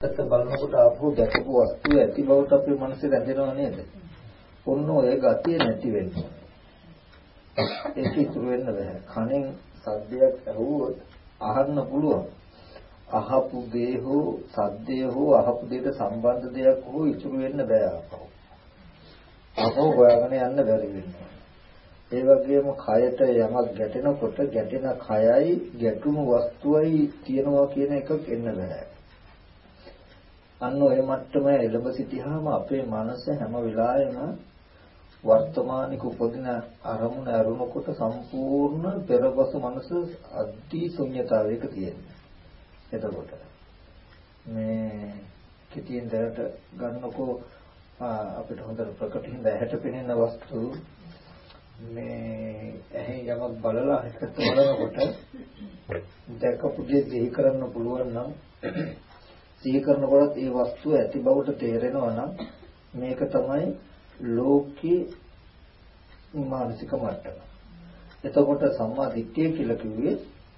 ඇත්ත බලනකොට ආපහු දැකපු වස්තුව ඇති බවට අපේ මනසේ රැඳෙනව නේද? ඔන්න ඔය ගතිය නැති වෙනවා. ඒක ඉතුරු වෙන්න බෑ. කණෙන් සද්දයක් ඇහුවොත් අහන්න පුළුවන්. අහපු දේ හෝ සද්දය හෝ අහපු දෙයට සම්බන්ධ දෙයක් හෝ ඉතුරු වෙන්න බෑ ආපහු. ආපහු හොයාගෙන යන්න බැරි වෙනවා. ඒ වගේම කයට යමක් ගැටෙනකොට ගැටෙන කයයි ගැටුණු වස්තුවයි තියනවා කියන එකක් එන්න බෑ. අන්න ඔය මට්ටම එළඹ සිටියාම අපේ මනස හැම වෙලාවෙම වර්තමානික උපදින අරමුණ අරුණකොට සම්පූර්ණ පෙරපසු මනස අධි ශුන්‍යතාවයක තියෙනවා. එතකොට මේ කිතියෙන් දැනට ගන්නකෝ අපිට හොඳට ප්‍රකටින් දැහැට පෙනෙන වස්තු මේ ඇහි යමක් බලලා එකට බලනකොට දැකපු දේ සිහි කරන්න පුළුවන් නම් සිහි කරනකොට ඒ වස්තුව ඇති බවට තේරෙනවා නම් මේක තමයි ලෝකේ මානසික මට්ටම. එතකොට සම්මා දිට්ඨිය කියලා කිව්වේ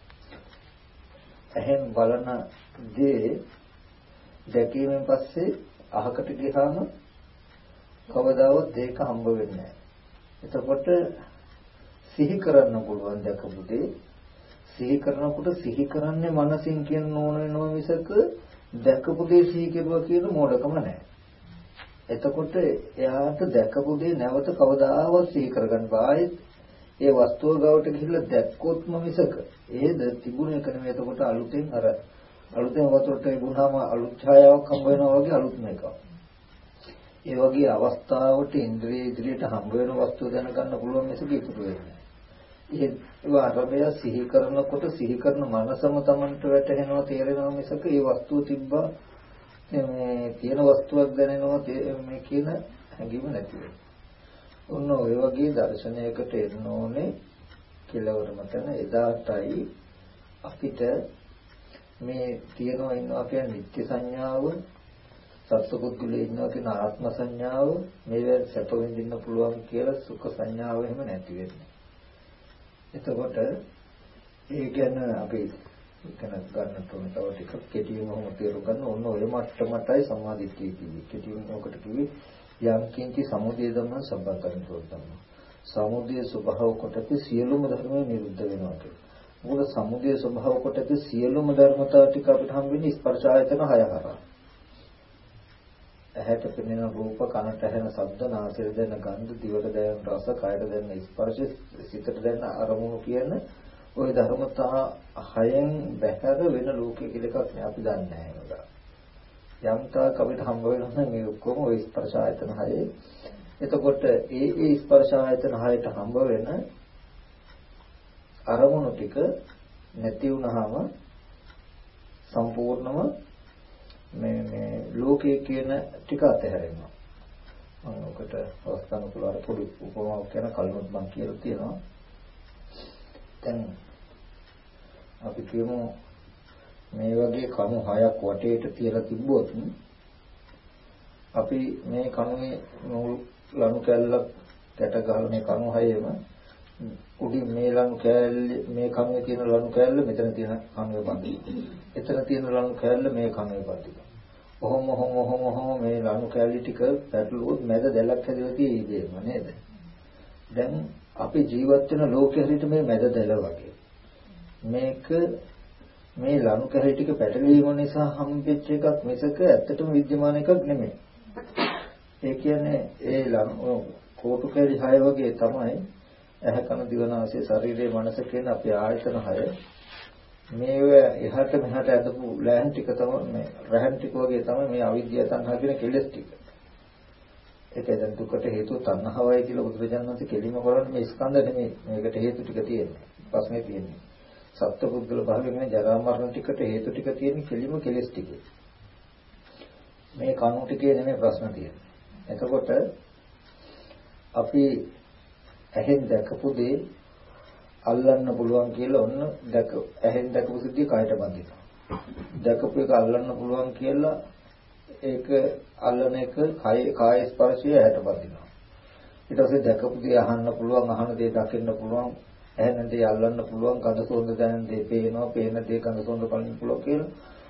ඇහෙන් බලන දේ දැකීමෙන් පස්සේ අහකට ගියාම කවදාවත් ඒක හම්බ වෙන්නේ නැහැ. එතකොට සිහි කරන්න පුළුවන් දැකපු දේ සිහි කරනකොට සිහි කරන්නේ මනසින් කියන ඕන වෙනවා මිසක දැකපු දේ සිහි කෙරුවා කියන මෝඩකම නැහැ. එතකොට එයාට දැකපු දේ නැවත කවදාවත් සිහි කරගන්න බෑ. ඒ වස්තුව ගාවට ගිහිල්ලා දැක්කොත්ම මිසක ඒද තිබුණ එක නෙමෙයි. එතකොට අලුතෙන් වතුරට ඉබුණාම අලුත් ඡායාවක් හම්බ වෙනවා වගේ අලුත්ම එකක්. ඒ වගේ අවස්ථාවට ඉන්ද්‍රිය ඉදිරියට හම්බ වෙන වස්තුව දැනගන්න පුළුවන් මිසක ඉතුරු වෙන්නේ නැහැ. ඒ අරබය සිහි කරනකොට සිහි කරන මනසම Tamanට වැටහෙනවා තේරෙනවා මිසක ඒ වස්තුව තිබ්බා මේ තියෙන වස්තුවක් දැනෙනවා මේ කියන හැඟීම නැති වෙනවා. ඔන්න ඔය වගේ දර්ශනයකට එන්න ඕනේ කෙලවරම තන එදාටයි අපිට මේ තියනවා ඉන්නවා කියන නිත්‍ය සංඥාව සත්පුද්ගලයේ ඉන්නවා කියන ආත්ම සංඥාව මේවෙන් සැප විඳින්න පුළුවන් කියලා සුඛ සංඥාව එහෙම නැති වෙන්නේ. එතකොට ඒ ගැන අපි ගන්න තව ටිකක් කෙටිවම තේරුම් ගන්න ඕන ඔය මට්ටමටයි සම්මාදිට්ඨිය කිව්වේ. කෙටිවම ඔකට කිව්වේ යම් කිංචි සමුදය ධම්ම සම්බන්ධයෙන් තමයි. සමුදය ස්වභාව කොටක සියලුම ධර්ම නිරුද්ධ වෙනවා කියලා. මොකද සමුදය ස්වභාව කොටක සියලුම ධර්මතා ටික අපිට හම් වෙන්නේ ස්පර්ශ ආයතන 6 හරහා. ඇහැට පෙනෙන රූප, කනට ඇහෙන ශබ්ද, නාසයට දැනෙන ගන්ධ, දිවට දැනෙන රස, කයට දැනෙන ස්පර්ශ, සිතට දැනෙන අරමුණු කියන ওই ධර්මතා 6න් බැහැර වෙන ලෝකයේ කියලා එකක් නෑ අපි දන්නේ නැහැ. යම් තාක් අපිට හම්බ වෙනවා මේ ඔක්කොම ওই ස්පර්ශ ආයතන 6. එතකොට ඒ ස්පර්ශ ආයතන 6ට හම්බ වෙන අරමුණු ටික නැති වුනහම සම්පූර්ණම මේ ලෝකයේ කියන ටික අතහැරෙනවා. මම ඔකට අවස්ථාන පුළාර පොඩි උපමාවක් කියන කලිනුත් මම කියලා තියෙනවා. දැන් අපි කියමු මේ වගේ කණු 6ක් වටේට තියලා තිබ්බොත් අපි මේ කණුවේ ලණු කැල්ලක් ගැට ගහලා මේ කණු 6ෙම උඩින් මේ ලණු කැල්ල මේ කණුවේ තියෙන ලණු කැල්ල මෙතන තියෙන කණුවේ බඳිනවා. එතන තියෙන ලණු කැල්ල මේ කණුවේ බඳිනවා. ඔහොම මේ ලණු කැල්ල ටික පැටලුවොත් මැද දැලක් හැදෙලා තියෙන්නේ නේද? දැන් අපි ජීවත් වෙන ලෝකෙ හැටියට මේ මැද දැල වගේ. මේක මේ ලණු කැලි ටික පැටලීම නිසා හම්බෙච්ච එකක් මිසක ඇත්තටම විද්‍යමාන එකක් නෙමෙයි. ඒ කියන්නේ ඒ ලණු කෝටු කැලි 6 වගේ තමයි ඇහ කන දිව නාසය ශරීරයේ මනස කියන අපේ ආයතන 6. මේව එහාට මෙහාට ඇදපු ලෑන් ටික තමයි මේ රහන් ටික වගේ තමයි මේ අවිද්‍යාව තණ්හා කියන කෙලෙස් ටික. ඒකයි දැන් දුකට හේතුව තණ්හාවයි කියලා බුදුරජාණන් වහන්සේ කෙලින්ම කරන්නේ මේ ස්කන්ධ නෙමෙයි. මේකට හේතු ටික තියෙනවා. ප්‍රශ්නේ තියෙන්නේ. සත්පුද්ගල භාවයෙන් ජරා මරණ ටිකට හේතු ටික තියෙන කෙලිම කෙලෙස් ටික. මේ කණු ටිකේ නෙමෙයි ප්‍රශ්න තියෙන්නේ. එතකොට අපි ඇහෙන් දැකපු දේ අල්ලන්න පුළුවන් කියලා ඔන්න ඇහෙන් දැකපු සිද්ධිය කයට බඳිනවා. දැකපු එක අල්ලන්න පුළුවන් කියලා ඒක අල්ලන එක කාය ස්පර්ශය ඇහැට බඳිනවා. ඊට පස්සේ දැකපු දේ අහන්න පුළුවන්, අහන දේ දකින්න පුළුවන්, ඇහෙන දේ අල්ලන්න පුළුවන්, ගඳ සුවඳ දැනෙන දේ පේනවා, පේන දේ ගඳ සුවඳ බලන්න පුළුවන් කියලා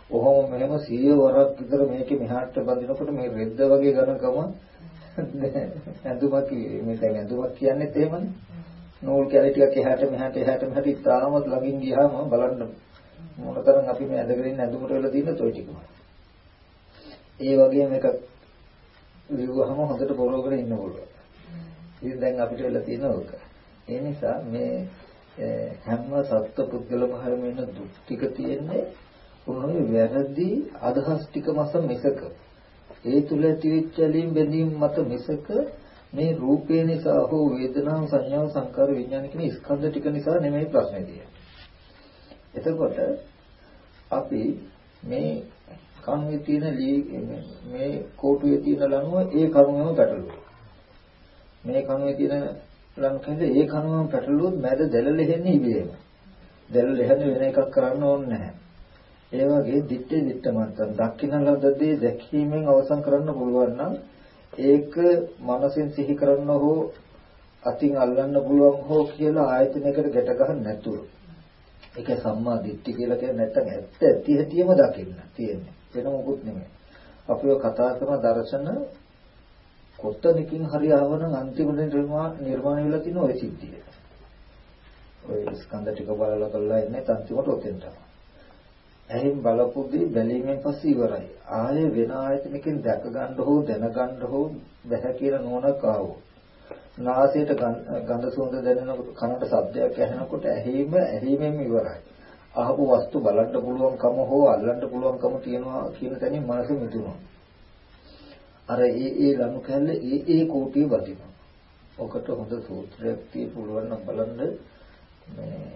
ඔහොම මෙහෙම 100 වරක් විතර මේකේ මෙහාට බඳිනකොට මේ රෙද්ද වගේ ඝනකම ඇඳුමක් මේ දැන් ඇඳුමක් කියන්නේ එහෙමනේ. නූල් කැලි ටිකක් එහාට මෙහාට ඉතාමත් ළඟින් ගියාම බලන්න මොනතරම් අපි මේ ඇඳගෙන ඉන්න ඇඳුමට වෙලා තියෙන toy ටිකම. ඒ වගේ මේක විවහම හොඳට පොරවගෙන ඉන්න පුළුවන්. ඉතින් දැන් අපිට වෙලා තියෙන ඕක. ඒ නිසා මේ හැම සත්ත්ව පුද්ගල භාවයෙන් වෙන දුක් ටික තියෙන්නේ උන්වහන්සේ වැරදි අදහස් ටික මත මිසක ඒ තුල ඇතිවෙච්ච ඇලීම් බැඳීම් මත මිසක මේ රූපේ නිසා හෝ වේදනාව සංඥාව සංකාර විඥාන කියන ස්කන්ධ ටික නිසා නෙමෙයි ප්‍රශ්නේ තියෙන්නේ. එතකොට අපි මේ කණුවේ තියෙන මේ කෝටුවේ තියෙන ලණුව ඒ කණුවේම පැටලුවා. මේ කණුවේ තියෙන ලණුව කියන්නේ ඒ කණුවම පැටලුවොත් මැද දැල ලෙහෙන්නේ ඉබේම. දැල ලෙහෙන්නේ වෙන එකක් කරන්න ඕනේ නැහැ. ඒ වගේ දිත්තේ දිත්තමත්තන් දක්ින ලද්දේ දැකීමෙන් අවසන් කරන්න පුළුවන් නම් ඒක මනසෙන් සිහි කරන්න හෝ අතින් අල්ලන්න පුළුවන් හෝ කියලා ආයතනයකට ගැට ගන්න නැතුව ඒක සම්මා දිට්ඨි කියලා කියන්නේ නැත්නම් ඇත්ත ඇති හැටිම දකින්න තියෙන්නේ වෙන මොකුත් නෙමෙයි අපිව කතා කරන දර්ශන කොතනකින් හරි ආවනම් අන්තිමට නිර්මාණය වෙලා තියෙන ওই සිද්ධිය ඔය ස්කන්ධ ටික බලලා කරලා ඉන්නේ අන්තිමට ඔතෙන් තමයි එහෙන් බලපුදී බැලීමෙන් පස්සේ ඉවරයි. ආයේ වෙන ආයතනකින් දැක ගන්න හෝ දැන ගන්න හෝ බැහැ කියලා නෝනක් ආවෝ. නාසයට ගඳ සුවඳ දැනෙනකොට කනට ශබ්දයක් ඇහෙනකොට ඇහිමෙන් ඉවරයි. අහපු වස්තු බලන්න පුළුවන්කම හෝ අල්ලන්න පුළුවන්කම තියනවා කියන තැනින් මනස මිදුණා. අර ඒ ලනු කැල්ල ඒ කෝටිය වදිනවා. ඔකට හොඳ සූත්‍රයක් තිය පුළුවන් නම් බලන්න මේ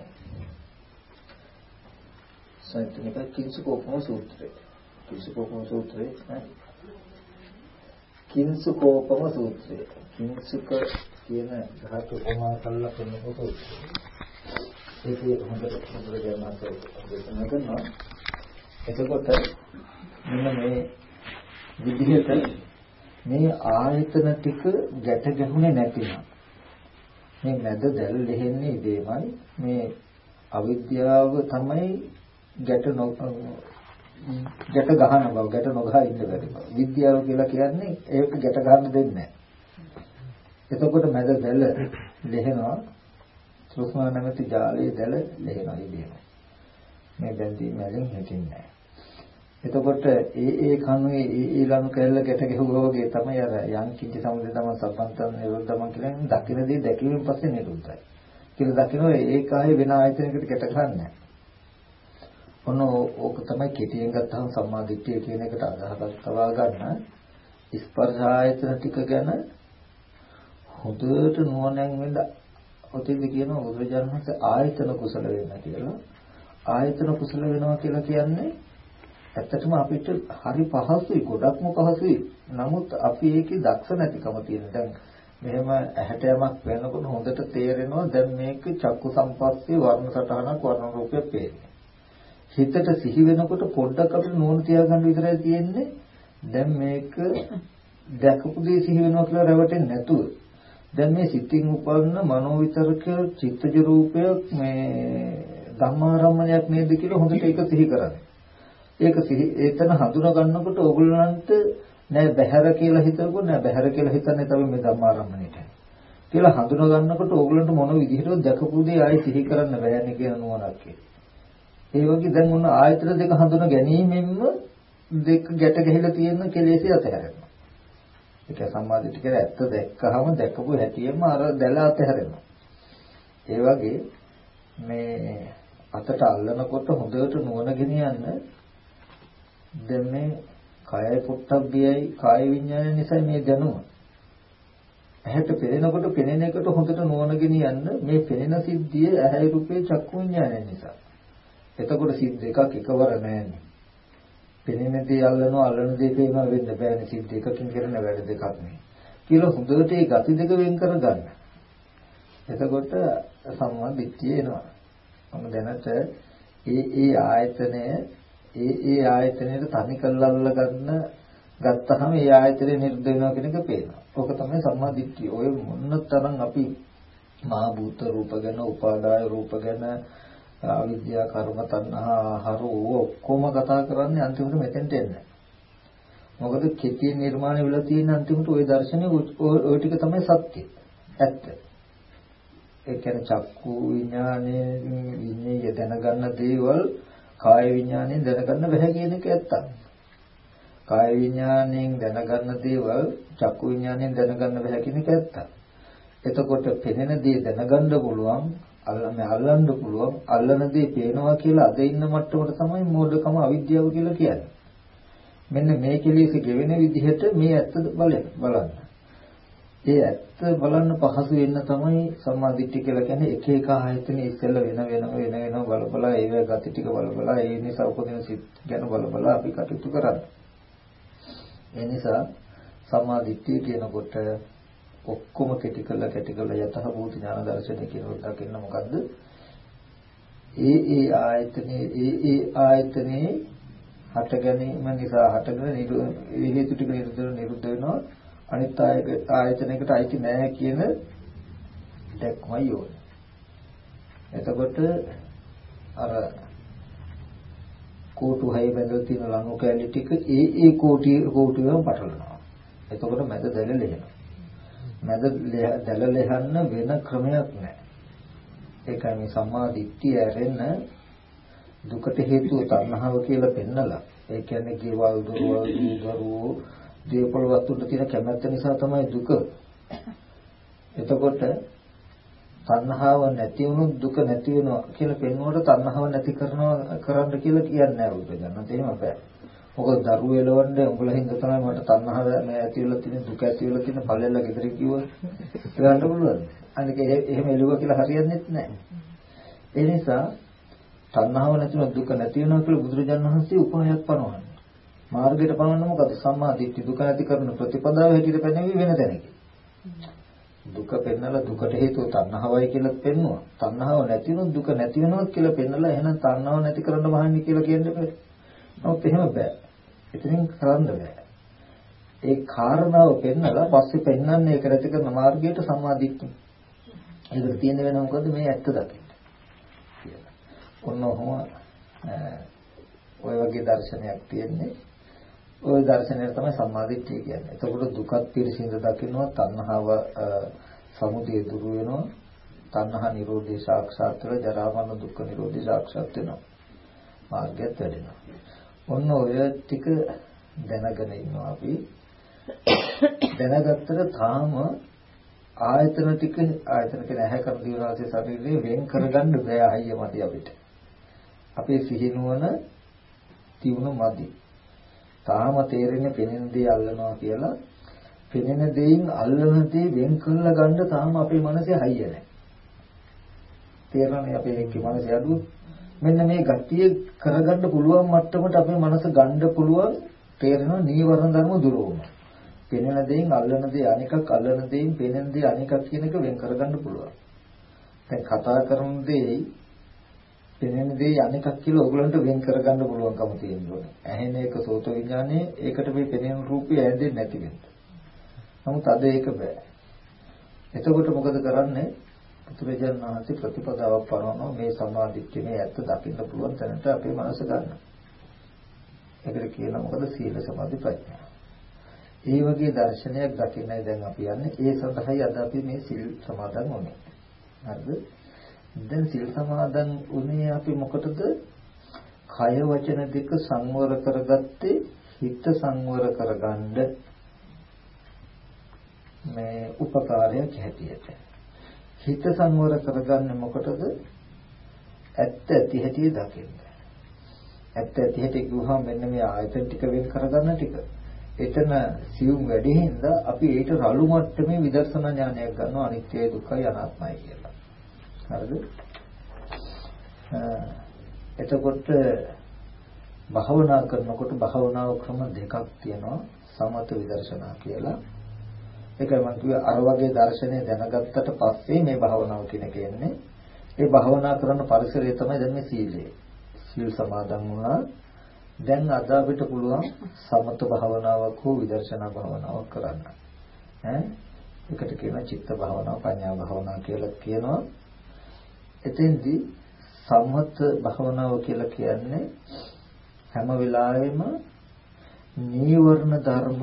සත්‍යනික කිංසුකෝපම සූත්‍රය. කිංසුකෝපම සූත්‍රය කිංසුකෝපම සූත්‍රය. කිංසුක කියන ධාතු උපමා කළා කෙනෙකුට ඒකේ හොඳට ගන්නත් දේශනා කරනවා. එතකොට මෙන්න මේ විදිහට මේ ආයතන ටික ගැට ගැහුනේ නැතිනම් මේ මැද දැල් ලෙහෙන්නේ ඉදීමයි මේ අවිද්‍යාව තමයි ගැට ගහන බව ගැට නොගහ ඉන්න බැරි බව. විද්‍යාව කියලා කියන්නේ ඒක ගැට ගන්න දෙන්නේ නැහැ. එතකොට මැද දැල ලෙහෙනවා සුස්මා නැමැති ජාලයේ දැල ලෙහෙනවා ඉදීම. මේ බැඳීම් වලින් හිටින්නේ නැහැ. එතකොට ඒ කණුවේ ඒ ලනු කැල්ල ගැට ගැහුවා වගේ තමයි අර යම් කිසි සමුදේ තමයි සම්පන්තන නිරෝධම කියන්නේ දකින්නේ දැකීමෙන් පස්සේ නිරුද්ධයි. කියලා දකිනවා ඒක ආයේ වෙන ආයතනයකට ගැට ගන්නෑ නැහැ. ඔන්න ඕක තමයි කෙටියෙන් ගත්තම සම්මාදිට්ඨිය කියන එකට අදහසක් තවා ගන්න ස්පර්ශ ආයතන ටික ගැන හොඳට නුවණෙන් වෙන්න ඔතෙන්ද කියනවා බුදුරජාණන් වහන්සේ ආයතන කුසල වෙන්න කියලා. ආයතන කුසල වෙනවා කියලා කියන්නේ ඇත්තටම අපිට හරි පහසුයි ගොඩක්ම පහසුයි. නමුත් අපි ඒකේ දක්ෂ නැතිකම තියෙන. දැන් මෙහෙම ඇහැට යමක් වෙනකොට හොඳට තේරෙනවා දැන් මේක චක්කු සම්පස්සේ වර්ණ සටහනක් වර්ණ රූපයක් පේන්නේ. හිතට සිහි වෙනකොට පොඩ්ඩක් අපිට නෝන තියාගන්න විතරයි තියෙන්නේ. දැන් මේක දැකපු දේ සිහි වෙනවා කියලා රැවටෙන්නේ නැතුව. දැන් මේ සිතින් උපන්න මනෝවිතරක චිත්තජ රූපයක් මේ ධම්මාරම්මණයක් නේද කියලා හොඳට ඒක සිහි කරන්නේ. ඒක සිහි එතන හඳුනා ගන්නකොට ඕගොල්ලන්ට නෑ බහැර කියලා හිතනකොට නෑ බහැර කියලා හිතන්නේ තමයි මේ ධම්මාරම්මණයට. කියලා හඳුනා ගන්නකොට ඕගොල්ලන්ට මොන විදිහටද දැකපු දේ ආයෙ සිහි කරන්න බෑනේ කියන නුවණක් එන්නේ. ඒ වගේ දැන් මොන ආයතන දෙක හඳුනා ගැනීමෙන්ම දෙක ගැට ගැහිලා තියෙන කෙලෙසේ අතහැරෙනවා. ඒක සම්මාදිට කියලා ඇත්ත දැක්කහම දැකපු හැටියෙම අර දැල අතහැරෙනවා. ඒ වගේ මේ අතට අල්ලනකොට හොඳට නුවණ ගෙනියන්න දැන් මේ කායයි පොට්ටබ්බයයි කාය විඥානය නිසා මේ දැනුම. ඇහැට පෙනෙනකොට පෙනෙන එකට හොඳට නුවණ ගෙනියන්න මේ පෙනෙන සිද්ධිය ඇහැයි රූපේ චක්කු විඥානය නිසා. එතකොට සිද්ද එකක් එකවර නැන්නේ. පෙනෙන දේ අල්ලනවා අල්ලන දේ පේනවා වෙන්න බෑනේ සිද්ද එකකින් කරන වැඩ දෙකක් නෙවෙයි. කියලා හොඳට ඒ gati දෙක වෙන් කරගන්න. එතකොට සම්මා දිට්ඨිය එනවා. මම දැනට ඒ ආයතනය ඒ ආයතනයේ තනි කරලා අල්ල ගත්තාම ඒ ආයතනය නිරුද්ධ වෙනවා කියන එක පේනවා. ඕක තමයි සම්මා දිට්ඨිය. ඔය මොන තරම් අපි මහා භූත රූප ගැන උපාදාය රූප ගැන අවිද්‍යාව, කර්ම, තණ්හා, ආහාර ඔක්කොම කතා කරන්නේ අන්තිමට මෙතෙන්ට එන්නේ. මොකද කෙටි නිර්මාණය වෙලා තියෙන අන්තිමට ওই දර්ශනේ ওই ටික තමයි සත්‍ය. ඇත්ත. ඒ කියන්නේ චක්කු විඥානයේ විඤ්ඤාණය දැනගන්න දේවල් කාය විඥාණයෙන් දැනගන්න බැහැ කියන එක ඇත්තක්. කාය විඥාණයෙන් දැනගන්න දේවල් චක්කු විඥාණයෙන් දැනගන්න බැහැ කියන එක ඇත්තක්. එතකොට පෙනෙන දේ දැනගන්න පුළුවන්, අල්ලන්න පුළුවන්, අල්ලන දේ පේනවා කියලා අද ඉන්න මට්ටමට තමයි මෝඩකම අවිද්‍යාව කියලා කියන්නේ. මෙන්න මේ කෙලෙස් ගෙවෙන විදිහට මේ ඇත්ත බලන්න. ඒ ඇත්ත බලන්න පහසු වෙන්න තමයි සම්මාදිට්ඨිය කියලා කියන්නේ. එක එක ආයතන ඉස්සෙල්ලා වෙන බලබලා ඒවැ ගති ටික බලබලා ඒ නිසා උපදින සිත් ගැන බලබලා අපි කටයුතු කරන්නේ. ඒ නිසා සම්මාදිට්ඨිය කියනකොට ඔක්කොම කෙටි කළ යතහභූත ඥාන දර්ශනය කියනකොට දකින්න මොකද්ද? ඒ ආයතනේ හට ගැනීම නිසා හටගෙන හේතු ටික නිරුද්ධ වෙනවා. අනිත් ආයතනයකට අයිති නැහැ කියන දැක්මයි ඕනේ. එතකොට අර කෝටු හය බැඳලා තියෙන ලණු කැලි ටික ඒ කෝටියම පටලනවා. එතකොට මැද දැලලෙනවා. මැද දැලලෙහන්න වෙන ක්‍රමයක් නැහැ. ඒකයි මේ සම්මා දිට්ඨිය ඇරෙන්න දුකට හේතුව තණ්හාව කියලා පෙන්නලා. ඒ කියන්නේ කේවල් දරුවෝ දේපල වස්තුන්ට තියෙන කැමැත්ත නිසා තමයි දුක. එතකොට තණ්හාව නැති වුණොත් දුක නැති වෙනවා කියලා පෙන්වනකොට තණ්හාව නැති කරන්න කියලා කියන්නේ නැහැ බුදුදහමත්. එහෙම බෑ. මොකද දරුවෝ එලවන්නේ උඹලා හින්දා තමයි මට තණ්හාව ඇති වෙලා තියෙන දුක ඇති වෙලා තියෙන පළෙල්ල ගෙදර කිව්වොත් ගන්න පුළුවන්. අනික එහෙම එළුවා කියලා හරියන්නේ නැහැ. ඒ නිසා තණ්හාව නැතිව දුක නැති වෙනවා කියලා බුදුරජාණන් වහන්සේ උපායක් පනවන්නේ. මාර්ගයට පනවන්නේ මොකද? සම්මා දිට්ඨි දුක නැති කරන ප්‍රතිපදාව හැටියට පෙන්වන්නේ වෙන තැනකින්. දුක පෙන්නලා දුකට හේතුව තණ්හාවයි කියලා පෙන්වුවා. තණ්හාව නැති වුණොත් දුක නැති වෙනවා කියලා පෙන්නලා එහෙනම් තණ්හාව නැති කරන්න බහන්නේ කියලා කියන්නේ බෑ. නමුත් එහෙම බෑ. එතනින් කරන්න බෑ. ඒ කාරණාව පෙන්නලා පස්සේ පෙන්වන්නේ ඒක නැති කරන මාර්ගයට සම්මා දිට්ඨි. ඒකට තියෙන වෙන මොකද මේ ඇත්ත දකින්න. ඔන්න ඔහොම ඔය වගේ දර්ශනයක් තියෙන්නේ. ওই දර්ශනය තමයි සම්මාදිට්ඨිය කියන්නේ. එතකොට දුකත් පිරිසිඳ දකින්නවා, තණ්හාව සමුදය දුරු වෙනවා, තණ්හා නිරෝධය සාක්ෂාත් වෙලා ජරා මරණ දුක්ඛ නිරෝධය සාක්ෂාත් වෙනවා. මාර්ගයත් වැඩෙනවා. ඔන්න ඔය ටික දැනගෙන ඉන්නවා අපි. දැනගත්තට තාම ආයතන ටික ආයතන කියන ඇහැ කන දිව නාසය ශරීරය වෙන් කරගන්න බෑ අයිය මතය අපිට. අපේ සිහිනුවන තියුණු මදි. තාම තේරෙන්නේ පෙනෙන දේ අල්ලනවා කියලා. පෙනෙන දේෙන් අල්ලන දේ වෙන් කරලා ගන්න තාම අපේ මනසේ හයිය නැහැ. තේරෙන්නේ අපේ මනසේ අඩුව. මෙන්න මේ ගතිය කරගන්න පුළුවන් මට්ටමට අපේ මනස ගන්න පුළුවන් තේරෙනවා නීවරණ ධර්ම දුර වුණා. පෙනෙන දේෙන් අල්ලන දේ අනිකක්, අල්ලන දේෙන් පෙනෙන දේ අනිකක් කියන එක වෙන් කරගන්න පුළුවන්. දැන් කතා කරන දේ පෙනෙන දේ අනිකක් කියලා ඕගලන්ට වෙන් කරගන්න පුළුවන්කම තියෙනවා. ඇහෙන එක සෝත විඥානේ ඒකට මේ පෙනෙන රූපය ඇදෙන්නේ නැති වෙනවා. නමුත් අද ඒක බෑ. එතකොට මොකද කරන්නේ? පුදුරජාණන් වහන්සේ ප්‍රතිපදාවක් පනවනවා මේ සමාධිත්‍ය මේ ඇත්ත දකින්න පුළුවන් තැනට අපේ මනස ගන්න. ඒකට කියනවා මොකද? සීල සමාධි ප්‍රඥා. ඒ වගේ දර්ශනයක් දකින්නයි දැන් අපි යන්නේ. ඒ සඳහායි අද අපි මේ සීල් සමාදන් වුනේ. හරිද? දැන් සීල් සමාදන් වුනේ අපි මොකටද? කය වචන දෙක සංවර කරගත්තේ හිත සංවර කරගන්න මේ උපකාරයක් හැටියට. හිත සංවර කරගන්නේ මොකටද? ඇත්ත ඇති හැටි දකින්න. ඇත්ත ඇති හැටි ගුහා මෙන්න මේ ආයතන ටික වෙන් කරගන්න ටික. එතන සියුම් වැඩි හින්දා අපි ඒට රළු මට්ටමේ විදර්ශනා ඥානයක් ගන්නවා අනිත්‍ය දුක්ඛය අනාත්මයි කියලා. හරිද? එතකොට භාවනා කරනකොට භාවනාව ක්‍රම දෙකක් තියෙනවා. සමත විදර්ශනා කියලා. ඒකයි මම කිව්වේ අර වගේ දර්ශනය දැනගත්තට පස්සේ මේ භාවනාව කියන එක එන්නේ. ඒ භාවනා කරන පරිසරය තමයි දැන් මේ සීලය. සීල් සමාදන් වුණා. දැන් අද අපිට පුළුවන් සමත භාවනාවක් හෝ විදර්ශනා භාවනාවක් කරන්න. ඒකට කියනවා චිත්ත භාවනාව, පඤ්ඤා භාවනාව කියලා කියනවා. එතෙන්දී සම්මත භාවනාව කියලා කියන්නේ හැම වෙලාවෙම නීවරණ ධර්ම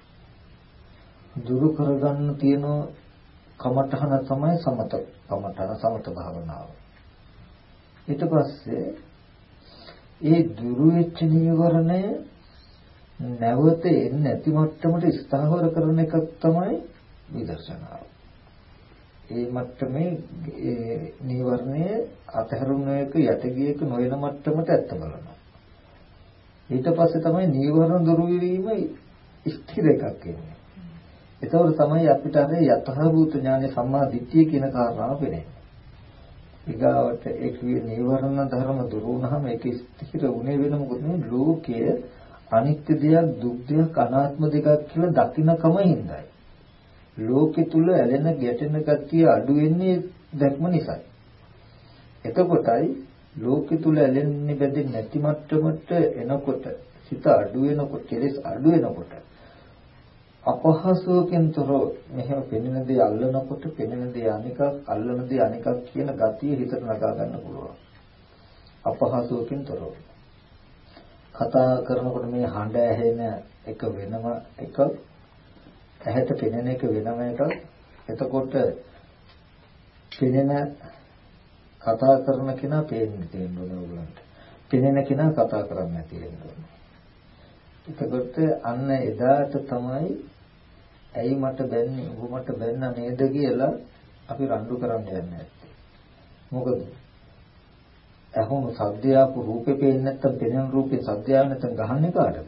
දුරු කරගන්න තියෙන කමඨහන තමයි සමත කමඨහන සමත භාවනාව. ඊට පස්සේ ඒ දුරු වෙච්ච නීවරණය නැවත එන්නේ නැති මට්ටමට ස්ථාවර කරන එක තමයි විදර්ශනාව. ඒ මට්ටමේ ඒ නීවරණය අතහැරුණ එක යටගියක නොවන මට්ටමට ඇත්ත බලනවා. ඊට පස්සේ තමයි නීවරණ දුරු වීම ස්ථිර එකක් එන්නේ. ඒතකොට තමයි අපිට අර යථාභූත ඥාන සම්මා දිට්ඨිය කියන කාරණාව පෙනෙන්නේ. ඊගාවට ඒ කියේ නීවරණ ධර්ම දුරු වුණාම ඒක ස්ථිර උනේ වෙන මොකද මේ ලෝකයේ අනිත්‍ය දෙයක් දුක් දෙයක් අනාත්ම දෙකක් කියලා දකින්නකම හින්දායි. ලෝකෙ තුල ඇලෙන ගැටෙන ගතිය අඩු වෙන්නේ දැක්ම නිසායි. එතකොටයි ලෝකෙ තුල ඇලෙන්නේ බැඳෙන්නේ නැති මට්ටමට එනකොට සිත අඩු වෙනකොට කෙලෙස් අඩු වෙනකොට අපහසුකෙන් තොරව මෙහෙම පෙනෙන දේ අල්ලනකොට පෙනෙන දේ අනිකක් අල්ලන දේ අනිකක් කියන ගතිය හිතට නගා ගන්න පුළුවන්. අපහසුකෙන් තොරව කතා කරනකොට මේ හඬ ඇහෙන එක වෙනම එකක් ඇහැට පෙනෙන එක වෙනම එකක්. එතකොට පෙනෙන කතා කරන කෙනා පේන්නේ තියෙනවා ඕගොල්ලන්ට. පෙනෙන කෙනා කතා කරන්නේ නැති වෙනවා. එතකොට අන්න එදාට තමයි ඇයි මට බැන්නේ ඔබ මට බැන්න නේද කියලා අපි රණ්ඩු කරන්න යන්නේ. මොකද අහුණු සද්දයාපු රූපේ පේන්නේ නැත්තම් පෙනෙන රූපේ සද්දයාව නැත්තම් ගහන්නේ කාටද?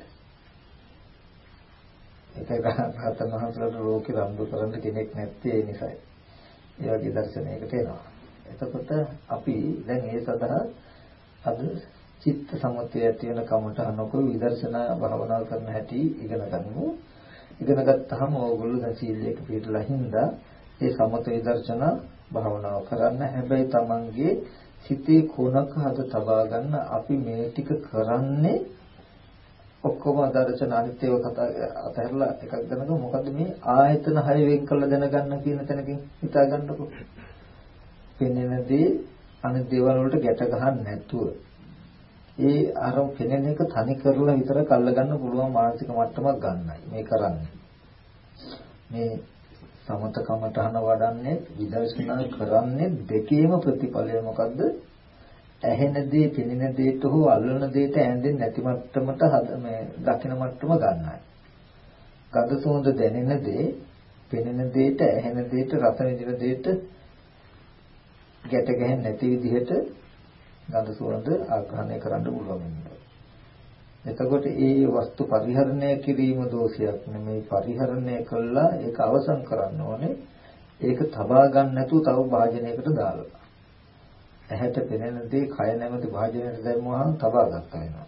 ඒක ගහතන මහන්සලට රෝකේ රණ්ඩු කරන්න කෙනෙක් නැත්තේ ඒ නිසායි. ඒ වගේ දර්ශනයකට එනවා. එතකොට අපි දැන් ඒ සඳහා අද චිත්ත සමතය ඇති වෙන කමටහනක විදර්ශනා භාවනා කරන හැටි ඉගෙන ගන්නමු. ඉගෙන ගත්තාම ඕගොල්ලෝ දැන් සීලයක පිළිපදලා හින්දා ඒ සමත විදර්ශනා භාවනාව කරන්න. හැබැයි Tamange සිතේ කොනක හද තබා ගන්න අපි මේ ටික කරන්නේ ඔක්කොම දර්ශන අනිත්‍යව කතා අතහැරලා එකක් ගන්නකො මොකද්ද මේ ආයතන 6 වෙන් කරලා දැනගන්න කියන තැනකින් හිතා ගන්නකො. පෙනෙනදී අනිත් දේවල් වලට ගැට ගහන්න නැතුව ඒ අර පෙනෙන එක තනි කරලා විතරක් අල්ල ගන්න පුළුවන් මානසික මට්ටමක් ගන්නයි මේ කරන්නේ. මේ සමත කමඨහන වඩන්නේ විදර්ශනා කරන්නේ දෙකේම ප්‍රතිඵලය මොකද්ද? ඇහෙන දේ පෙනෙන දේට හෝ අල්ලන දේට ඇඳෙන්නේ නැති මට්ටමට මේ දකින මට්ටම ගන්නයි. ගඳ සුවඳ දැනෙන දේ පෙනෙන දේට ඇහෙන දේට රස විඳින දේට ගැට ගැහෙන්නේ නැති විදිහට ගඳ සුවඳ ආග්‍රහණය කරන්න පුළුවන් වෙනවා. එතකොට ඒ වස්තු පරිහරණය කිරීම දෝෂයක් නෙමෙයි. පරිහරණය කළා ඒක අවසන් කරන්න ඕනේ. ඒක තබා ගන්න නැතුව තව භාජනයකට දාලා. ඇහැට පෙනෙන දේ කය නැමැති භාජනයට දැම්මම තබා ගන්නවා වෙනවා.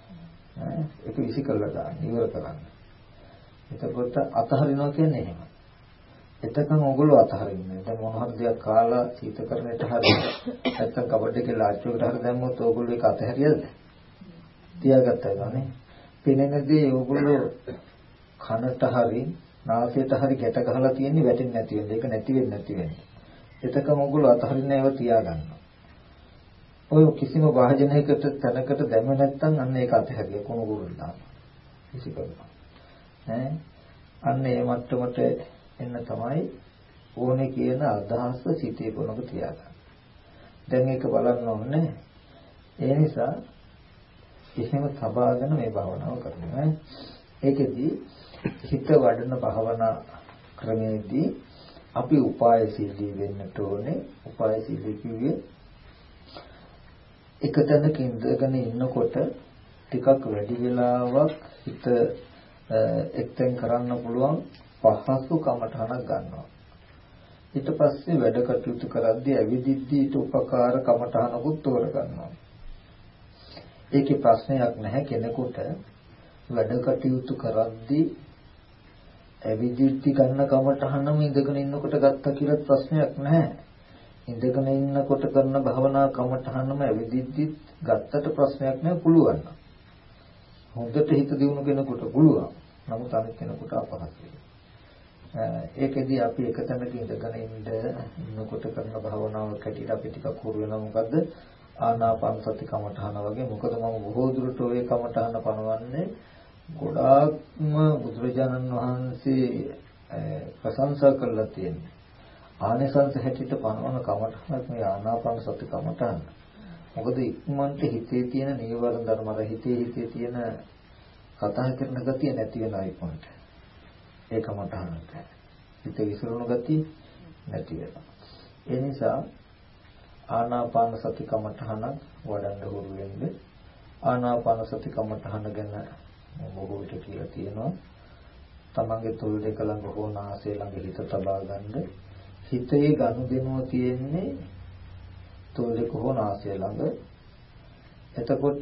ඒක විසි කළා දාන්න ඉවර කරන්න. එතකොට අතහරිනවා කියන්නේ එහෙම. එතකන් ඕගොල්ලෝ අතහරින්නේ. දැන් මොන හරි දෙයක් කාලා සීතකරණයට හරි නැත්තම් කබඩ් එකේ ලාච්චුවකට හරි දැම්මොත් ඕගොල්ලෝ ඒක අතහැරියද? තියාගත්තා ගානේ. පෙනෙන දේ ඕගොල්ලෝ කනට හරි නාසයට හරි ගැට ගහලා තියෙන්නේ වැටෙන්නේ නැති වෙන්නේ. ඒක නැති වෙන්නේ නැති වෙන්නේ. එතකන් ඕගොල්ලෝ අතහරින්න ඒවා තියාගන්නවා. ඔය කිසිම වාහජනයකට තැනකට දැම්ම නැත්නම් අන්න ඒක අතහැරිය කොන ගුරුල් දානවා. කිසි කරනවා. අන්න ඒ මට්ටමට එන්න තමයි ඕනේ කියන අදහස සිතේ කොනක තියාගන්න. දැන් ඒක බලන්න ඕනේ. ඒ නිසා එහෙම සබාගෙන මේ භාවනාව කරනවා. ඒකෙදී හිත වඩන භාවනා ක්‍රමයේදී අපි උපායශීලී වෙන්නට ඕනේ. උපායශීලී කිව්වේ එක තැනක ඉඳගෙන ඉන්නකොට ටිකක් වැඩි වෙලාවක් හිත එක්තෙන් කරන්න පුළුවන් පහසු කමඨහනක් ගන්නවා. ඊට පස්සේ වැඩ කටයුතු කරද්දී ඇවිදිද්දී ඊට උපකාර කමඨහනකුත් තෝර ගන්නවා. ඒකේ ප්‍රශ්නයක් නැහැ කෙනෙකුට වැඩ කටයුතු කරද්දී ඇවිදිද්දී ගන්න කමඨහනම ඉඳගෙන ඉන්නකොට ගත්තා කියලා ප්‍රශ්නයක් නැහැ. ඉඳගෙන ඉන්නකොට කරන භවනා කමඨහනම ඇවිදිද්දී ගත්තට ප්‍රශ්නයක් නැහැ පුළුවන්. හොඳට හිත දියුණු කෙනෙකුට පුළුවන්. නමුත් අනිත් කෙනෙකුට අපහසුයි. ඒකෙදී අපි එක තැනක ඉඳගෙන ඉන්නකොට කරන භවනාව කැටියට අපි ටිකක් හුරු වෙනවා. මොකද්ද? ආනාපාන සති කමඨහන වගේ. මොකද මම බොහෝ දුරට ওই කමඨහන පනවන්නේ ගොඩාක්ම බුදුරජාණන් වහන්සේ ප්‍රශංසා කරලා තියෙනවා. ආනිසංස හැටියට පනවන කමඨහනක් මේ ආනාපාන සති කමඨහන. මොකද ඉක්මනට හිතේ තියෙන නීවරණ ධර්ම අර හිතේ තියෙන කතා කරන ගතිය නැති වෙනවා ඉක්මනට. ඒ කමඨහනට. හිත විසිරුණු ගතිය නැති වෙනවා. ඒ නිසා ආනාපාන සති කමඨහන වඩන්න හුරු වෙන්න. ආනාපාන සති කමඨහන ගැන බොහෝ විට කියලා තියෙනවා. තමන්ගේ තොල් දෙක ළඟ හෝ නාසය ළඟ හිත තබා ගන්න. හිතේ ගනුදෙනුව තියෙන්නේ තොල් දෙක හෝ නාසය ළඟ. එතකොට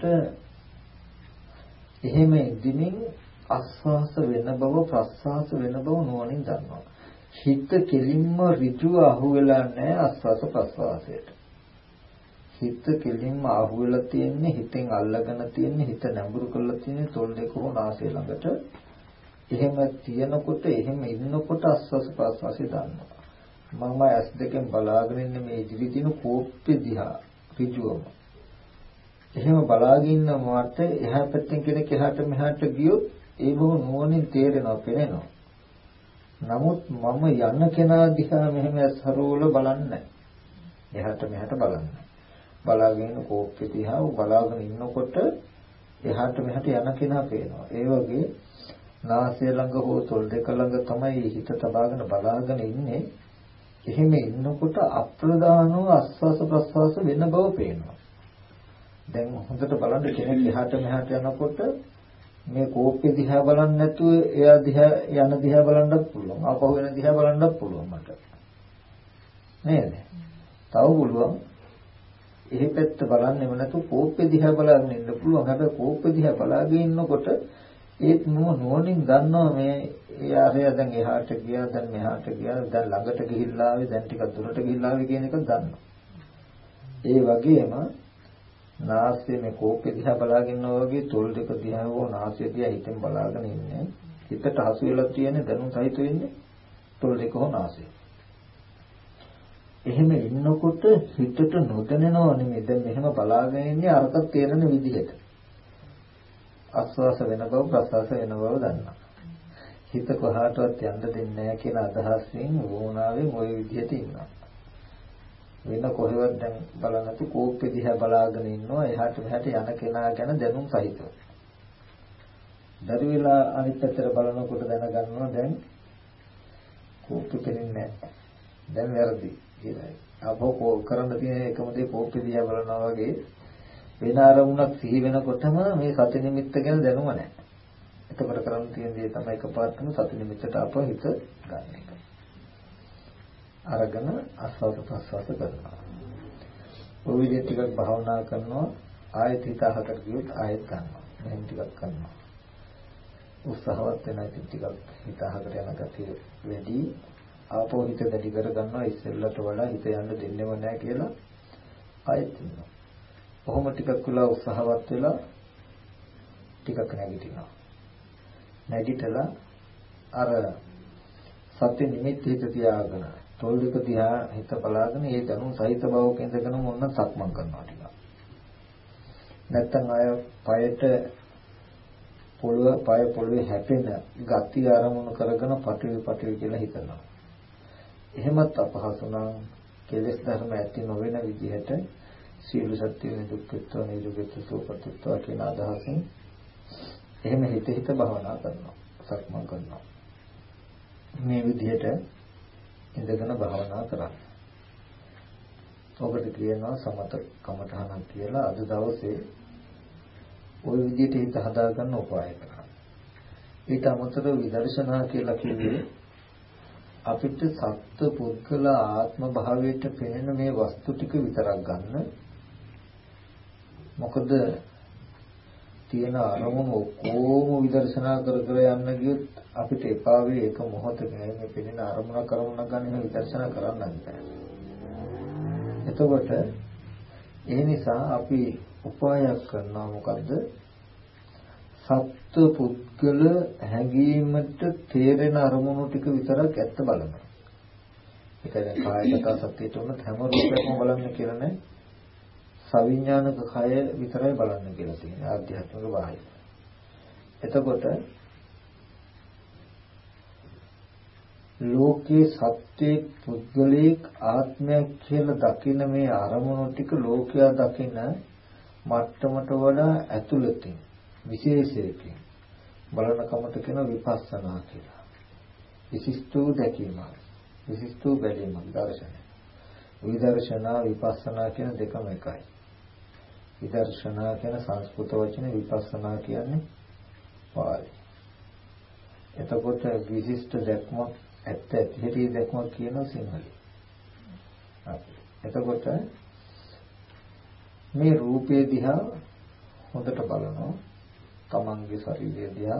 එහෙම ඉදිමින් ආස්වාස වෙන බව ප්‍රස්වාස වෙන බව නුවණින් දන්නවා. හිත කෙලින්ම ඍජුව අහුවෙලා නැහැ ආස්වාස ප්‍රස්වාසයට. හිත කෙලින්ම අහුවෙලා තියෙන්නේ හිතෙන් අල්ලගෙන තියෙන්නේ හිත නැඹුරු කරලා තියෙන්නේ තොල් දෙක හෝ නාසය ළඟට. එහෙම තියෙනකොට එහෙම ඉන්නකොට ආස්වාස ප්‍රස්වාසය දන්නවා. මම ඇස් දෙකෙන් බලාගෙන ඉන්නේ මේ ඉදිරි තියෙන කෝප්පේ දිහා ඍජුවම. එහෙම බලාගෙන ඉන්න මට එහා පැත්තෙන් කෙනෙක් එහාට මෙහාට ගියොත් ඒ බොහොම නුවණින් තේරෙනවා පේනවා. නමුත් මම යන කෙනා දිහා මෙහෙම සරෝල බලන්නේ එහාට මෙහාට බලන්නේ. බලාගෙන ඉන්න කෝප්පේ දිහා බලාගෙන ඉන්නකොට එහාට මෙහාට යන කෙනා පේනවා. ඒ වගේ නාසය ළඟ හෝ තොල් දෙක ළඟ තමයි හිත තබාගෙන බලාගෙන ඉන්නේ. එහෙම ඉන්නකොට අප්‍රදානව ආස්වාස ප්‍රස්වාස වෙන බව පේනවා. දැන් හොඳට බලන්න කෙනෙක් එහාට මෙහාට යනකොට මේ කෝප්පේ දිහා බලන්නේ නැතුව එයා දිහා යන දිහා බලන්නත් පුළුවන්. ආපහු වෙන දිහා බලන්නත් පුළුවන් මට. නේද? තව පුළුවන්. එහෙ පැත්ත බලන්නෙම නැතුව කෝප්පේ දිහා බලාගෙන ඉන්න පුළුවන්. හැබැයි කෝප්පේ දිහා බලාගෙන ඉන්නකොට ඒත් නුවණින් දන්නවා මේ යාරයා දැන් එහාට ගියා දැන් මෙහාට ගියා දැන් ළඟට ගිහිල්ලා ආවේ දැන් ටිකක් දුරට ගිහිල්ලා ආවේ කියන එක දන්නවා. ඒ වගේම නාසයේ මේ කෝපේ දිහා බලාගෙන ඉන්නවා වගේ තොල් දෙක දිහා හෝ නාසය දිහා හිතෙන් බලාගෙන ඉන්නේ. හිතට හසු වෙලා තියෙන දැනුම් සහිත වෙන්නේ තොල් දෙක හෝ නාසය. එහෙම ඉන්නකොට හිතට නොදැනෙනව නෙමෙයි දැන් මෙහෙම බලාගෙන ඉන්නේ අරක තේරෙන විදිහට. ආස්වාස වෙන බව ප්‍රසවාස වෙන බව දන්නවා. හිත කොහාටවත් යන්න දෙන්නේ නැහැ කියන අදහසින් වුණාවෙන් ওই විදිහට ඉන්නවා. වෙන කොහෙවත් දැන් බලන්නතු කෝප්පේ දිහා බලාගෙන ඉන්නවා එහාට මෙහාට යන කෙනා ගැන දැනුම් සහිතව. දරුවෙලා අනිත් පැත්තට බලනකොට දැනගන්නවා දැන් කෝප්පේ පෙනෙන්නේ නැහැ. දැන් වැරදි කියලා. අපෝ කරන්න තියෙන එකම දේ කෝප්පේ දිහා බලනවා වගේ වෙන අරමුණක් සිහි වෙනකොටම මේ සති නිමිත්ත ගැන දැනුම නැහැ. එතකොට කරන්න තියෙන දේ තමයි එකපාරටම සති නිමිත්තට අපව හිත ගන්න එක. අරගෙන ආස්වාද ප්‍රස්වාස කරනවා. ඔය විදිහට ටිකක් භාවනා කරනවා ආයෙත් හිත අහකට ගියොත් ආයෙත් ගන්නවා. මෙහෙම ටිකක් කරනවා. උත්සාහවත් වෙන ටිකක් හිත අහකට යන ගතිය වැඩි ආපෝ හිත දැඩි කර ගන්නවා ඉස්සෙල්ලට වඩා හිත යන්න දෙන්නෙම නැහැ කියලා ආයෙත් ඉන්නවා. කොහොම ටිකක් වෙලා උත්සාහවත් වෙලා ටිකක් නැගිටිනවා. නැගිටලා අර සත්‍ය නිමිති හිත තියාගෙන තොල් දෙක දිහා හිත බලාගෙන ඒ දැනුම් සහිත බවක ඉඳගෙන මොන්න සක්මන් කරනවා ටික. නැත්තම් අය පයට පොළවේ හැපෙන ගති ආරමුණු කරගෙන පටිවි කියලා හිතනවා. එහෙමත් අපහසු නම් කෙලෙස් ධර්ම ඇති නොවන විදිහට සීල සත්‍ය දුක්ඛත්ව නිරුක්ත සෝපත්ත්ව කියන අදහසින් එහෙම හිත භවනා කරනවා සක්මන් කරනවා මේ විදිහට ඉඳගෙන භවනා කරන්න. ඔබට කියනවා සමත කමඨහනක් කියලා. අද දවසේ ওই විදිහට හිත හදා ගන්න උපාය කරන්න. ඊට අමතරව විදර්ශනා කියලා කිව්වේ අපිට සත්ත්ව පුද්ගල ආත්ම භාවයට පෙනෙන මේ වස්තු ටික විතරක් ගන්න. මොකද තියෙන අරමුණු ඔක්කොම විදර්ශනා කර යන්න ගියොත් අපිට එපා වෙයි එක මොහොතක මේ පෙනෙන අරමුණක් ගන්න විදර්ශනා කරන්න බෑ. එතකොට ඒ නිසා අපි උපායක් කරනවා මොකද්ද? සත්ත්ව පුද්ගල හැඟීමට තේරෙන අරමුණු ටික විතරක් ඇත්ත බලනවා. ඒක දැන් කායගත සත්‍යයට උනත් හැම රූපයක්ම බලන්න කියලා නෑ. සවිඥානික කය විතරයි බලන්න කියලා තියෙනවා ආධ්‍යාත්මික බාහිර. එතකොට ලෝකයේ සත්‍යයේ පුද්ගලික ආත්මයක් කියලා දකින මේ අරමුණු ටික ලෝකයා දකින මට්ටමට වඩා ඇතුළතින් විශේෂයකින් බලන කමට කියන විපස්සනා කියලා. විශිෂ්ට දැකීම, විශිෂ්ට බැලීම, දර්ශනය. විදර්ශනා විපස්සනා කියන දෙකම එකයි. විදර්ශනා කියන සංස්කෘත වචනේ, විපස්සනා කියන්නේ පාලි. එතකොට විශිෂ්ට දැක්ම ඇත්ත ඇති දැක්ම කියන සිංහලෙන්. එතකොට මේ රූපේ දිහා හොඳට බලනවා. තමන්ගේ ශරීරය දිහා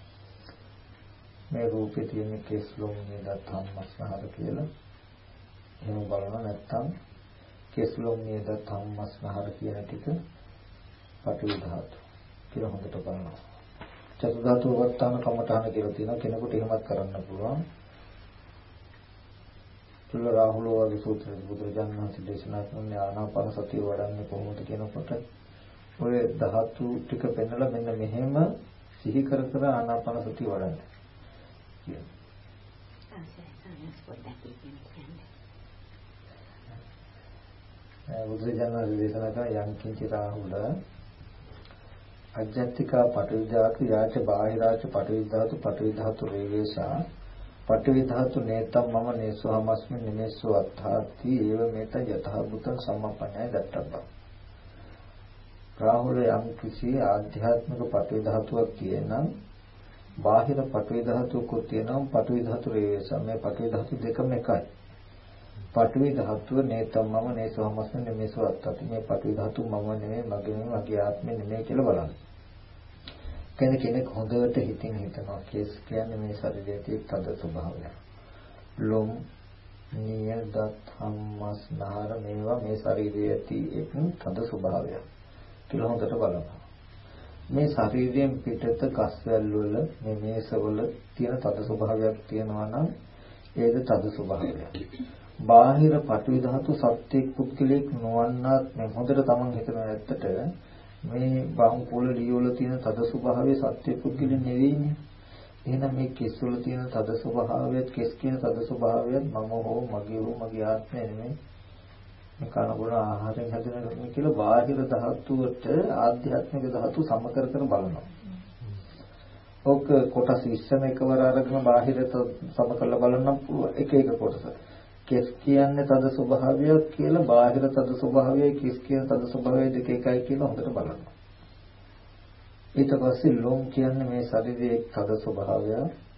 මේ රූපේ තියෙන කෙස්ලොම් නේද ධම්මස්නහර කියලා එහෙම බලනවා. නැත්නම් කෙස්ලොම් නේද ධම්මස්නහර කියන ටික පටිවි ධාතු කියලා හොඳට බලනවා. චතු ධාතු වර්තාන කමඨාන කියලා තියෙනවා. කෙනෙකුට එහෙමත් කරන්න පුළුවන්. තුල රාහුල වගේ සූත්‍රයේ බුදුරජාණන් වහන්සේ දේශනා කරන ආනාපාන සතිය වඩන්නේ කොහොමද කියනකොට ඔය ධාතු ටික පෙන්නලා මෙන්න මෙහෙම සිහි කර කර ආනාපාන සතිය වඩන්න කියනවා. බුදුරජාණන් වහන්සේ දේශනා කරන යම් කිංචි රාහුල අජ්ජත්තිකා පඨවි ධාතු යාච බාහිරාච පඨවි ධාතු රේවේසා පඨවි ධාතු නේතම් මම නේසෝහමස්මි නිමේසෝ අත්ථාති ඒව මේත යතහ බුතං සම්මප්පඤ්ඤය දත්තබ්බා. රාහුල යම් කිසි ආධ්‍යාත්මික පඨවි ධාතුවක් තියෙනම් බාහිර පඨවි ධාතුවකුත් තියෙනම් පඨවි ධාතු රේවේසා මේ පඨවි ධාතු දෙකම එකයි. පඨවි ධාතුව නේතම් මම නේසෝහමස්මි නිමේසෝ අත්ථාති මේ පඨවි ධාතු මම නෙමෙයි මගේ ආත්මෙ නෙමෙයි කියලා බලන්න. කෙනෙක් හොඳට හිතින් හිතනවා කේස් කියන්නේ මේ ශරීරයේ තියෙන තද ස්වභාවය. ලොම්, නිය, දත්, හම්මස්, නහර මේවා මේ ශරීරයේ තියෙන තද ස්වභාවය කියලා හොඳට බලනවා. මේ ශරීරයෙන් පිටත කස්වැල් වල මේ මේසවල තියෙන තද ස්වභාවයක් තියෙනවා නම් ඒක තද ස්වභාවයක්. බාහිර පඨවි ධාතු සත්‍යයක් පුද්ගලික නොවන්නත් මේ හොඳට තමන් හිතන ඇත්තට මේ බාහුවල ලියවල තියෙන තද ස්වභාවයේ සත්‍ය පුද්ගලික නෙවෙයිනේ. එහෙනම් මේ කෙස් වල තියෙන තද ස්වභාවයත් කෙස් කියන තද ස්වභාවයත් මම හෝ මගේ ආත්මය නෙමෙයි. මේ කනබුන ආහාරයෙන් හැදෙන කියලා බාහිර ධාතුවට ආධ්‍යාත්මික ධාතු සම කර කර බලනවා. ඔක කොටස් 20ම එකවර අරගෙන බාහිරට සම කරලා බලන්න පුළුවන් එක කොටස. කෙස් කියන්නේ තද ස්වභාවයක් කියලා බාහිර තද ස්වභාවයයි කෙස් කියන තද ස්වභාවය දෙක එකයි කියලා හොඳට බලනවා. ඊට පස්සේ ලොම් කියන්නේ මේ ශරීරයේ තද ස්වභාවය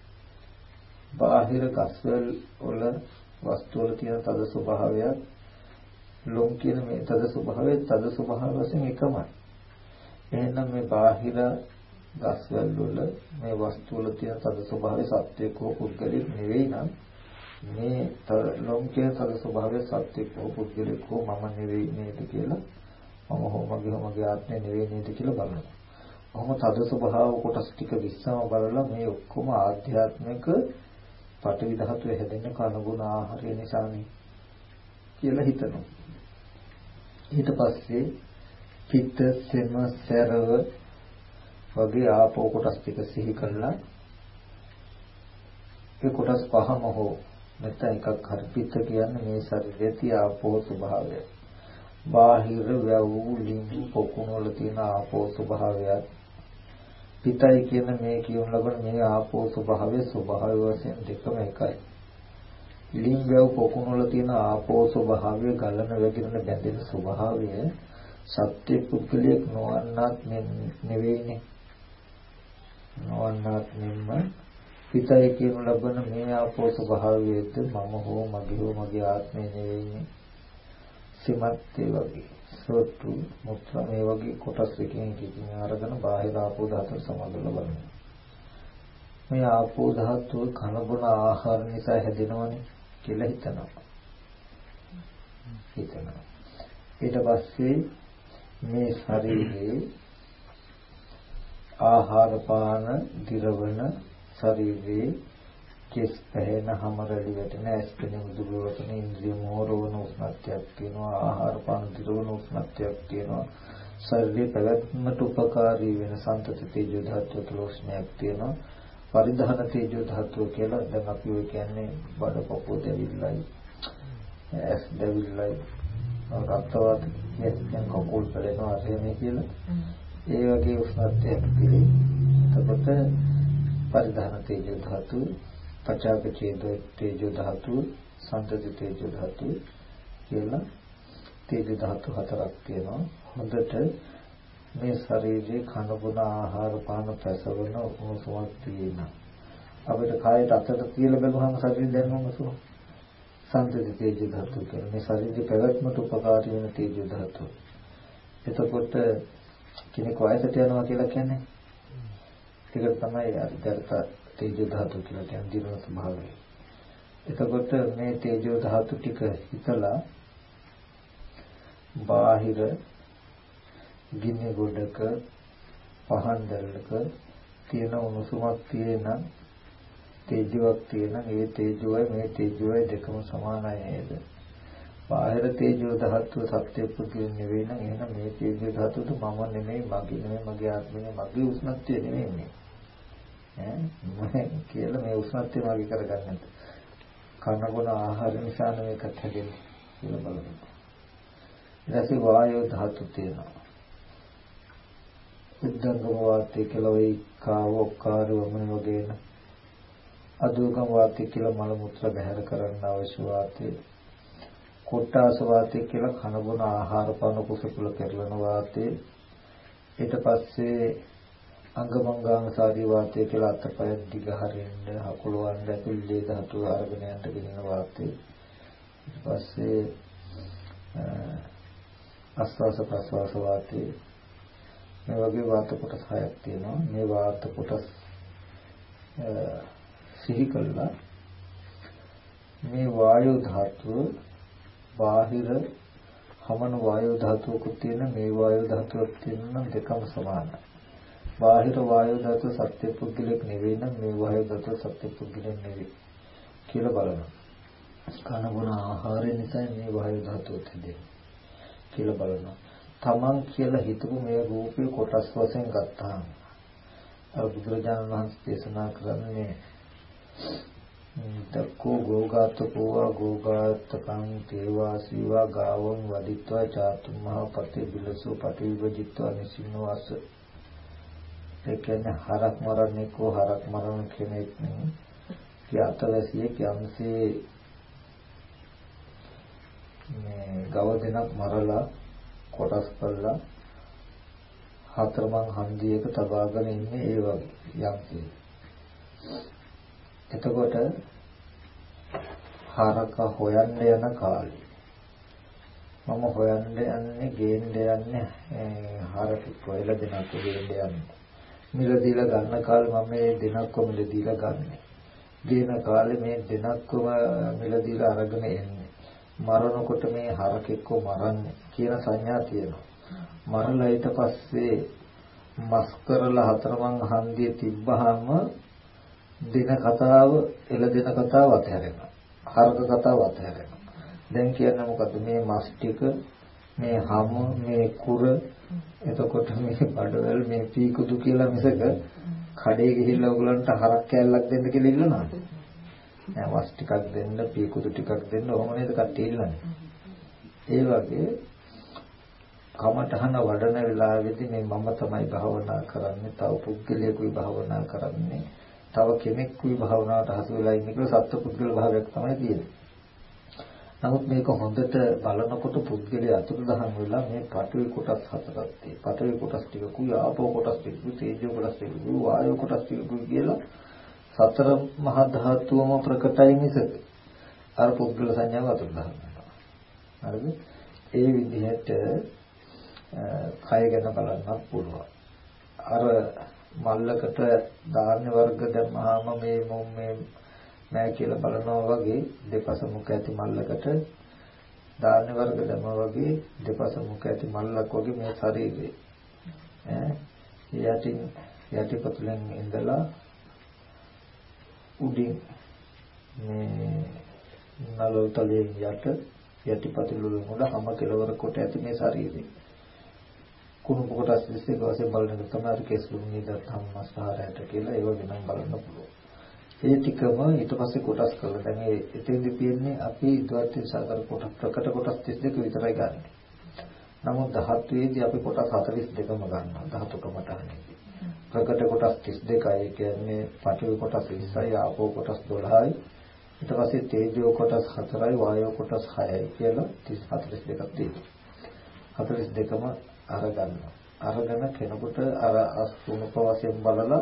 බාහිර කස්වල වල වස්තු වල තියෙන තද ස්වභාවය ලොම් කියන මේ තද ස්වභාවය වශයෙන් එකමයි. එහෙනම් මේ බාහිර කස්වල වල මේ වස්තු වල තියෙන තද ස්වභාවය සත්‍යකෝ පුද්ගලික නෙවෙයි නම් මේ ලොම් කියන තද ස්වභාවය සත්‍යකෝ පුද්ගලිකෝ මම නෙවෙයි නේද කියලා මම හෝ මගේ ආත්මය නෙවෙයි නේද කියලා බලනවා. ඔහොම තද ස්වභාව කොටස් ටික විස්සම බලලා මේ ඔක්කොම ආධ්‍යාත්මික පඨවි ධාතුවේ හැදෙන කනගුණ ආහාරය නිසානේ කියලා හිතනවා. ඊට පස්සේ පිත්ත සෙම සරව වගේ ආපෝ කොටස් ටික සිහි කරලා ඒ කොටස් පහම හෝ නැත්නම් එකක් හරි පිත්ත කියන්නේ මේ ශරීරයේ තිය ආපෝ ස්වභාවය. බාහිර වැව් ලිංගු පොකුණු වල තියෙන ආපෝ ස්වභාවයත් පිටයි කියන මේ කියුම් ලබන මේ ආපෝ ස්වභාවය වශයෙන් දෙකම එකයි. ලිංගව පොකුණු වල තියෙන ආපෝ ස්වභාවය ගලන වැగిරෙන බැඳෙන ස්වභාවය සත්‍ය පුද්ගලියක් නොවන්නත් නෙවෙයිනේ. නොවන්නත් නෙම්ම පිටයි කියන ලබන මේ ආපෝ ස්වභාවයේද මම හෝ මගේ ආත්මය නෙවෙයිනේ. සිමත් ඒ වගේ සෝතු මුත්‍රා මේ වගේ කොටස් එකකින් අරගෙන බාහිර ආපෝ ධාතු සමාදවල බලනවා. මේ ආපෝ ධාතුව කනබුන ආහාර නිසා හැදෙනවනේ කියලා හිතනවා. ඊට පස්සේ මේ ශරීරයේ ආහාර පාන දිරවන ශරීරයේ කෙස් පැහැෙන හැමරලි වැටෙන ඇස්පෙනෙන දුරවටන ඉන්ද්‍රිය මෝරවන උෂ්ණත්වයක් තියෙනවා. ආහාර පාන දිරවන උෂ්ණත්වයක් තියෙනවා. ශරීරයේ පැවැත්මට උපකාරී වෙන සන්තති තේජෝ ධාතුව තුළ උෂ්ණයක් තියෙනවා. පරිධාන තේජෝ ධාතුව කියලා දැන් අපි ඔය කියන්නේ බඩ පපුව දෙවිල්ලයි ඇස් දෙවිල්ලයි රක්තවාත කියන කකුල් පෙරෙනවා අරගෙන කියලා ඒ වගේ උෂ්ණත්වයක් තියෙනවා. එතකොට පරිධාන තේජෝ ධාතුව, පචාක තේජෝ ධාතුව, සන්තති තේජෝ ධාතුව කියලා තේජෝ ධාතු හතරක් තියෙනවා. හොඳට මේ ශරීරයේ කන බොන ආහාර පාන පැසවන උණුසුමක් තියෙනවා. අපිට කායයට අතට තියලා බලුවහම ශරීරය දැනෙන උණුසුම සන්තති තේජෝ ධාතුව කියන්නේ මේ ශරීරයේ පැවැත්මට උපකාරී වෙන තේජෝ ධාතුව. එතකොට කෙනෙක් වයසට යනවා කියලා කියන්නේ ඒක තමයි අර්ථ තේජෝ ධාතුව කියලා කියන දිනන ස්වභාවය. එතකොට මේ තේජෝ ධාතු ටික හිතලා බාහිර ගිනි ගොඩක පහන් දැල්ලක තියෙන උණුසුමක් තියෙන තේජෝවක් තියෙන ඒ තේජෝවයි මේ තේජෝවයි දෙකම සමානයි නේද? බාහිර තේජෝ ධාතුව සත්‍ය පුදුම නෙවෙයි නම් එහෙනම් මේ තේජෝ ධාතුවට මම නෙමෙයි, මගේ නෙමෙයි, මගේ ආත්මෙ නෙමෙයි, මගේ උෂ්ණත්වය නෙමෙයි මේ. මම කියලා මේ උෂ්ණත්වය මගේ කරගන්නත්. කනබුන ආහාර නිසා මේකත් හැදෙන්නේ කියලා බලන්න. ඊටසේ වායෝ ධාතු තියෙනවා. උද්දංගම වාතය කියලා වෙයි කාවෝකාරවම වගේ න. අදුගම වාතය කියලා මල මුත්‍ර බැහැර කරන්න අවශ්‍ය වාතය. කොට්ටාස වාතය කියලා කන බොන ආහාර පාන කුසකුල පෙරලන වාතය. ඊට පස්සේ අංගමංගාංගසාරී වාතය කියලා අතපය දිග හරින්න හකුලවන්න පිළිලේ ධාතු අරගෙන යන්න ගෙනින වාතය. ඊට පස්සේ ආස්වාස ප්‍රස්වාස වාතය. මේ වගේ වාත කොටස් හයක් තියෙනවා. මේ වාත කොටස් සිහි කළා මේ වායු ධාතුව බාහිර හමන වායු ධාතුවකුත් තියෙන මේ වායු ධාතුවක් තියෙන නම් දෙකම සමානයි. බාහිර වායු ධාතුව සත්‍ය පුද්ගලෙක් නෙවෙයි නම් මේ වායු ධාතුව සත්‍ය පුද්ගලෙක් නෙවෙයි කියලා බලනවා. කන බොන ආහාරය නිසා මේ වායු ධාතුව තියෙන්නේ කියලා බලනවා. තමන් කියලා හිතපු මේ රූපේ කොටස් වශයෙන් ගත්තාම අර බුදුරජාණන් වහන්සේ දේශනා කරන්නේ තක්කෝ ගෝගාතකෝවා ගෝගාතකං තේවා සීවා ගාවං වදිත්වා චාතුම්මහා පතේ බිලසෝ පටිවිජිත්වා නිසින්නවස. ඒ කියන්නේ හරක් මරන්නේ කෝ හරක් මරන කෙනෙක් නෙවෙයි. ඒ අතවැසියෙක් යම්සේ මේ ගව දෙනක් මරලා කොටස් කරලා හතරමං හන්දියක තබාගෙන ඉන්නේ ඒ වගේ යම්සේ. එතකොට හරක හොයන්න යන කාලේ මම හොයන්න යන්නේ ගේන්න යන්නේ හරක කොයිල දෙනක් ගේන්න යන්නේ මිල දීලා ගන්න කාලේ මම මේ දෙනක්ව මිල දීලා ගන්න. ගේන කාලේ මේ දෙනක්ව මිල දීලා අරගෙන එන්නේ. මරනකොට මේ හරකෙක්ව මරන්නේ කියන සංඥා තියෙනවා. මරලා ඊට පස්සේ මස් කරලා හතරමං හන්දිය තිබ්බහම දින කතාව එළදෙන කතාව අතහැරෙනවා. හරක කතාව අතහැරෙනවා. දැන් කියන්නේ මොකද්ද මේ මස් ටික මේ හම මේ කුර එතකොට මේ බඩවැල් මේ පීකුදු කියලා මිසක කඩේ ගිහිල්ලා ඔයගලන්ට හරක් කෑල්ලක් දෙන්න කියලා ඉල්ලනවාද? නෑ මස් ටිකක් දෙන්න පීකුදු ටිකක් දෙන්න ඕම නේද කට්ටිය ඉල්ලන්නේ. ඒ වගේ කමඨහන වඩන වෙලාවේදී මේ මම තමයි භාවනා කරන්නේ තව පුද්ගලයෙකුයි භාවනා කරන්නේ තව කෙනෙක්කුයි භාවනාවට හසු වෙලා ඉන්නේ කියලා සත්පුද්ගල භාවයක් තමයි තියෙන්නේ. නමුත් මේක හොඳට බලනකොට පුද්ගලයා අතුරුදහන් වෙලා මේ පඨවි කොටස් හතරක් තියෙනවා. පඨවි කොටස් ටිකකුයි ආපෝ කොටස් ටිකකුයි තේජෝ කොටස් ටිකකුයි වායෝ කොටස් ටිකකුයි කියලා සතර මහා ධාතුවම ප්‍රකටයි මිසක අර පුද්ගල සංඥාව අතුරුදහන් වෙනවා. හරිද? ඒ විදිහට කය ගැන බලන්න පුළුවන්. අර මල්ලකට ධාන්‍ය වර්ග දැම්මහම මේ නෑ කියලා බලනවා වගේ දෙපස මුඛ ඇති මල්ලකට ධාන්‍ය වර්ග දැම්මා වගේ දෙපස මුඛ ඇති මල්ලක් වගේ මේ ශරීරේ යටිපතුලෙන් ඉඳලා උඩින් මේ නලෝතලයෙන් යටිපතුල වල හැම කෙලවර කොට ඇති මේ ශරීරය. කුණු කොටස් 31 වශයෙන් බලන එක තමයි කේස්ලුම් නේද ධම්මස්හාරයට කියලා ඒව වෙනම බලන්න පුළුවන්. ඒ ටිකම ඊට පස්සේ කොටස් කරලා දැන් මේ එතෙන්දි තියෙන්නේ අපි ද්වර්ථ සාකර කොටස් ප්‍රකට කොටස් 32 විතරයි ගන්න. නමුත් ධාතුවේදී අපි කොටස් 42ම ගන්නවා ධාතු කමටහනේදී. ප්‍රකට කොටස් 32යි කියන්නේ පඨවි කොටස් 20යි ආපෝ කොටස් 12යි ඊට පස්සේ තේජෝ කොටස් 4යි වායෝ කොටස් 6යි කියලා 42ක් තියෙනවා. 42ම අරගන්නවා. අරගෙන කෙනෙකුට අර අසුණුප වශයෙන් බලලා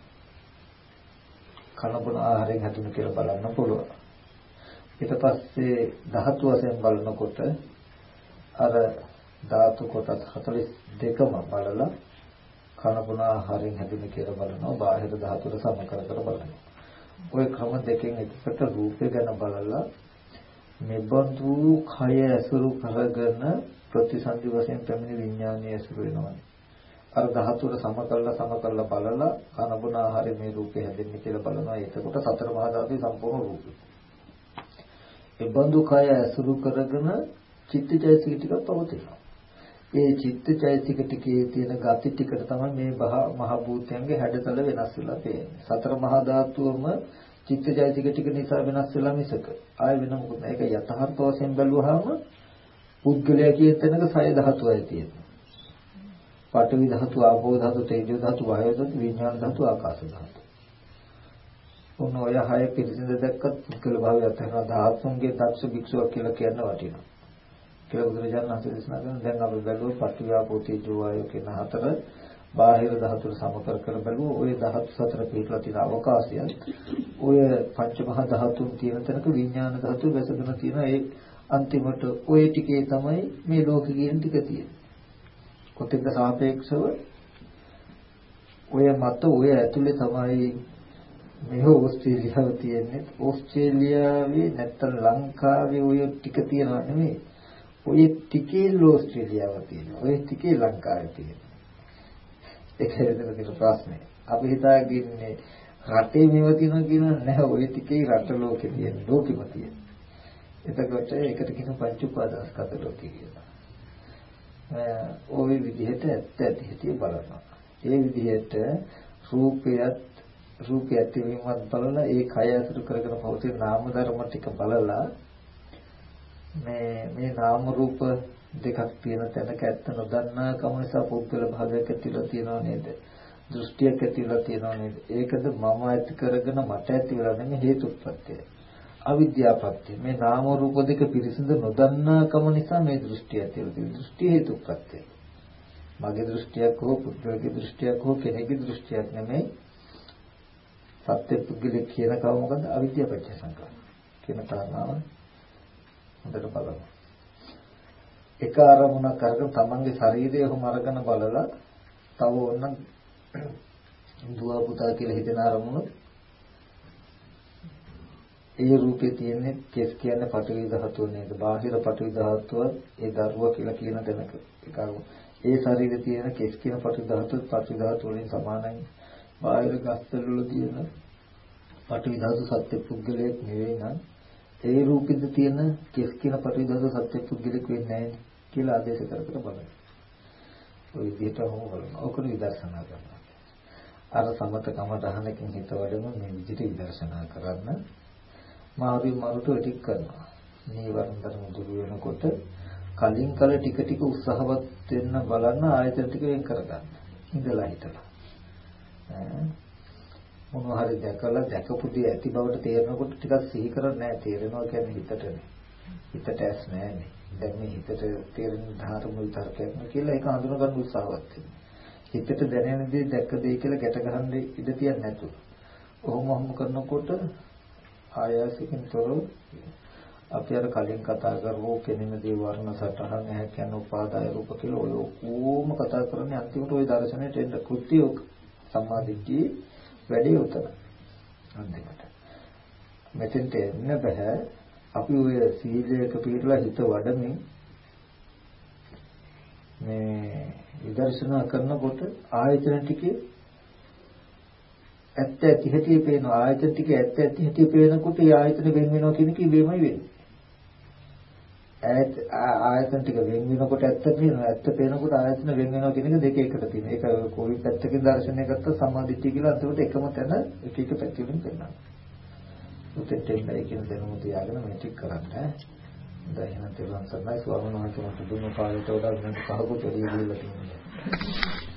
කනබුන ආහාරයෙන් හැදුණු කියලා බලන්න පුළුවන්. ඊට පස්සේ ධාතු වශයෙන් බලනකොට අර ධාතු කොටස් 42ම බලලා කනබුන ආහාරයෙන් හැදුණු කියලා බලනවා. බාහිර ධාතුර සම කර බලනවා. ওই ක්‍රම දෙකෙන් එකට රූපය ගැන බලලා මෙබඳු කය ඇසුරු කරගෙන ප්‍රතිසන්දි වශයෙන් පැමිණි විඥානය ඇසුරු වෙනවා. අර ධාතුර සම කරලා බලලා කනබුන ආහාරයේ මේ රූපය හැදෙන්නේ කියලා බලනවා. එතකොට සතර මහා ධාතුවේ සම්පූර්ණ රූපය. මෙබඳු කය ඇසුරු කරගෙන චිත්තචෛතසික ටික පවතිනවා. ඒ චිත්තචෛතසික ටිකේ තියෙන ගති ටිකට තමයි මේ මහ භූතයන්ගේ හැඩතල වෙනස් වෙලා තියෙන්නේ. සතර මහා ධාතුවම චිත්තචෛතසික ටික නිසා වෙනස් වෙලා මිසක ආය වෙන මොකද මේක යථාර්ථ වශයෙන් බැලුවාම පුද්ගලයා කියන තැනක සය ධාතුවයි තියෙන්නේ. පඨවි ධාතු, ආපෝ ධාතු, තේජෝ ධාතු, වායෝ ධාතු, විඥාන ධාතු, ආකාශ ධාතු. ඔන්න ඔය හය පිළිසිඳ දැක්කත් පුද්ගල භාවයත් කරන ධාතුන්ගේ දක්ෂ භික්ෂුවක් කියලා කියන්න වටිනවා. කියලා බුදුරජාණන් වහන්සේ දේශනා කරන දැන් අපි බැලුවොත් පඨවි, ආපෝ, තේජෝ, වායෝ කියන හතර බාහිර ධාතුට සමකර කර බැලුවොත් ඔය ධාතු සතර පිටලා තියෙන අවකාශය ඔය පංච මහා ධාතුන් තියෙන තැනක විඥාන ධාතුව වැසගෙන තියෙන ඒ අන්තිමට ඔය ටිකේ තමයි මේ ලෝකේ කියන ටික තියෙන්නේ. කොතෙන්ද සාපේක්ෂව ඔය මත ඔය ඇතුලේ තමයි මේ ඕස්ට්‍රේලියාව තියෙන්නේ. ඕස්ට්‍රේලියාවේ නැත්තම් ලංකාවේ ඔය ටික තියෙනව නෙමෙයි. ඔය ටිකේ ඕස්ට්‍රේලියාව තියෙනවා. ඔය ටිකේ ලංකාවේ තියෙනවා. ඒක හරියට ප්‍රශ්නේ. අපි හිතාගන්නේ රටේ මේව තියෙනවා කියන නැහැ. ඔය ටිකේ රට ලෝකේ තියෙන ලෝකෙම තියෙන. එතකොට ඒකට කියන පංච උපාදානස්කන්ධ ලෝකය කියලා. ওই විදිහට ඇත්ත ඇති බලනවා. ඒ විදිහට රූපයත් වීමත් බලලා ඒ කය අසුරු කරගෙන පවතින නාම ධර්ම ටික බලලා මේ නාම රූප දෙකක් තියෙන තැනක ඇත්ත නොදන්නා කම නිසා පුද්ගල භාවයක් ඇතිලා තියෙනව නේද? දෘෂ්ටියක් ඇතිලා තියෙනව නේද? ඒකද මම ඇති කරගෙන මට ඇති වෙලා නෙමෙයි හේතුප්‍රත්‍යය. අවිද්‍යාපත්‍ය මේ නාම රූප දෙක පිරිසිදු නොදන්නා කම නිසා මේ දෘෂ්ටිය ඇතිවෙලා තියෙන දෘෂ්ටි හේතුප්‍රත්‍යය. මගේ දෘෂ්ටියක් හෝ පුද්ගලගේ දෘෂ්ටියක් හෝ කෙනෙකුගේ දෘෂ්ටියක් නෙමෙයි. සත්‍ය පුද්ගලික කියන කව මොකද්ද? අවිද්‍යාපත්‍ය සංකාර කියන කාරණාව හොඳට බලමු. එක අරමුණක් අරගෙන තමන්ගේ ශරීරය ඔහොම අරගෙන බලලා තව ඕනනම් දුව පුතා කියලා හිතන අරමුණ ඒ රූපේ තියෙන්නේ කෙස් කියන්නේ පඨවි ධාතුව නේද? බාහිර පඨවි ධාතුව ඒ දරුවා කියලා කියන තැනක ඒක ඒ ශරීරයේ තියෙන කෙස් කියන පඨවි ධාතුව වලින් සමානයි. බාහිර ගස්වල වල තියෙන පඨවි ධාතු සත්‍ය පුද්ගලයක් නෙවෙයි නම් ඒ රූපෙද තියෙන කෙස් කියන පඨවි ධාතු සත්‍ය පුද්ගලයක් වෙන්නේ නැහැ කියලා ආදේශ කර බලන්න. ඔය විදිහට හොම බලන්න. ඔකන විදර්ශනා කරනවා. අර සමත කමඨහනකින් හිත වඩම මේ විදිහට විදර්ශනා කරන්න මාරුට ටික කරනවා. නීවරණ ධර්ම දුරු වෙනකොට කලින් කල ටික ටික උත්සාහවත් වෙන්න බලන්න ආයතන ටික වෙන් කරගන්න. ඉඳලා හිටලා. මොනවා හරි දැකලා දැකපු දේ ඇති බවට තේරෙනකොට ටිකක් සිහි කරන්නේ නැහැ. තේරෙනවා කියන්නේ හිතටනේ. හිතට ඇස් නැහැනේ. දැන් මේ හිතට තේරෙන ධාර්ම විතරකයක් කියලා ඒක හඳුනා ගන්න උත්සාහවත් වෙන්න. හිතට දැනෙන දේ දැක්ක දේ කියලා ගැට ගන්න ඉඩ තියන්නේ නැතුව. ඔහොම කරනකොට ආයාසකින් තොරව අපි අර කලින් කතා කරපු කෙනෙම දේ වර්ණ සටහන් ඇහැ කියන උපාදාය රූප කියලා ඔය ඕම කතා කරන්නේ අන්තිමට ওই දර්ශනයට එන්න කෘත්‍ය සම්මාදිට්ඨිය වැඩි උතන අන්තිමට මෙතෙන්ට එන්න බෑ. අපි ඔය සීලයක පිළිපදලා හිත වඩමින් මේ විදර්ශනා කරනකොට ආයතන ටිකේ ඇත්ත ඇති හැටි පේන ආයතන ටික ඇත්ත ඇති හැටි පේනකොට ඒ ආයතන වෙන වෙනවා කියන එක ඉබේමයි වෙන්නේ. ආයතන ටික වෙන වෙනකොට ඇත්ත පේනවා. ඇත්ත පේනකොට ආයතන වෙන වෙනවා කියන එක දෙක එකට තියෙනවා. ඒක කොයි පැත්තකින් දර්ශනය ගත්තත් සම්මාදිට්ඨිය කියලා අන්තිමට එකම තැන එක එක පැත්තකින් පෙන්නනවා. උතෙන් දෙන්නයි කියන දැනුම තියාගෙන මේ ටික කරන්න. දැන් එහෙනම් තේරුම් ගන්නයි ස්වාමීන් වහන්සේ මට දුන්න කාලයට වඩා වෙනත් කහකට වැඩි දෙයක් තියෙනවා.